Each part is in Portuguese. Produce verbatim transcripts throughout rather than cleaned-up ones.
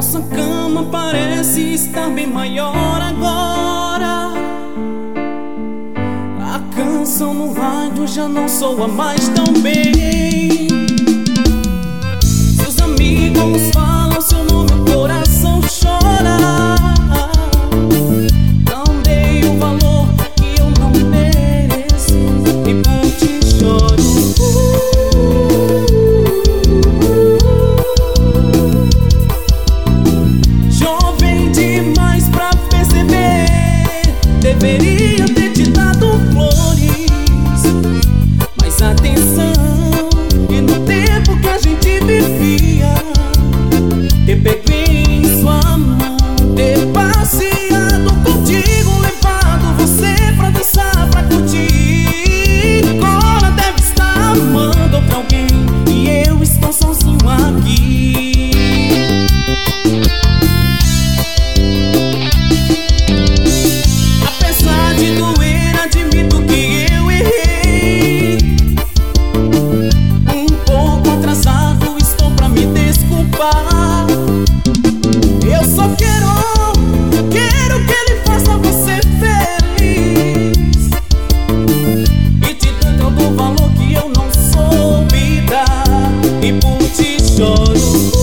Nossa cama parece estar bem maior agora. A canção no rádio já não soa mais tão bem. Seus amigos falam seu nome, o coração chora. Não dei o valor que eu não mereço e por ti choro. Jovem demais pra perceber, deveria ter te dado flores, mais atenção. E no tempo que a gente vivia, ter pego em sua mão, ter passeado contigo, levado você pra dançar, pra curtir. Agora deve estar amando pra alguém e eu estou sozinho aqui. Apesar de doer, admito que eu errei. Um pouco atrasado estou pra me desculpar. Eu só quero, quero que ele faça você feliz e te dê todo o valor que eu não soube dar e por ti choro.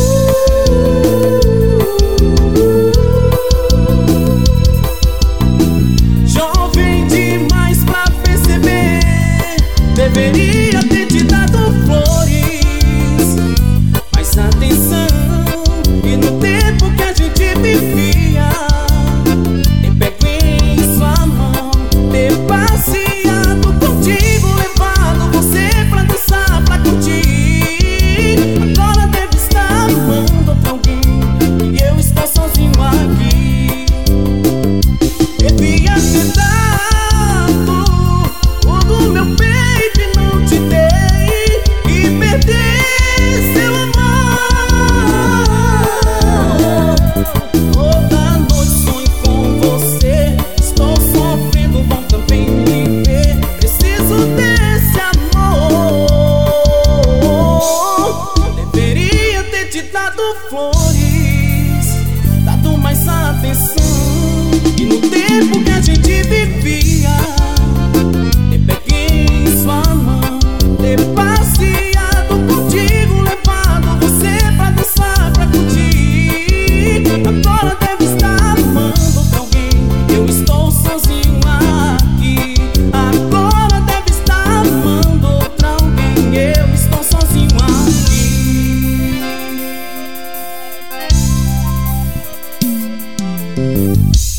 Jovem demais pra perceber, deveria ter te dado flores, mais atenção. E no tempo que a gente vivia, ter pego em sua mão, ter passeado contigo, levado você pra dançar, pra curtir. Agora deve estar amando pra alguém e eu estou sozinho aqui. Devia ter dado tudo meu peito e não te dei, e perder seu amor. Toda noite sonho com você, estou sofrendo, vão também me ver. Preciso desse amor. Deveria ter te dado flores, dado mais atenção. E no tempo que a gente vivia, ter pego em sua mão, ter passeado contigo, levado você pra dançar, pra curtir. Agora deve estar amando pra alguém, eu estou sozinho aqui. Agora deve estar amando pra alguém, eu estou sozinho aqui.